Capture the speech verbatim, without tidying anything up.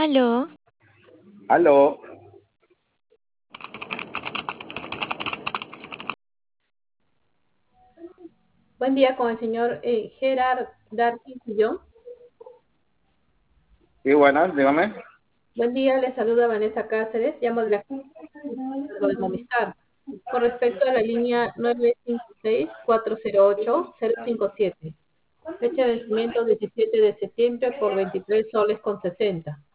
Aló, Aló, Buen día con el señor eh, Gerard Darcy Sillón. sí, buenas, dígame. Buen día, le saluda Vanessa Cáceres, llamo de la de Movistar. Con respecto a la línea nueve cinco seis, cuatro cero ocho, cero cinco siete. Fecha de vencimiento diecisiete de septiembre por veintitrés soles con sesenta.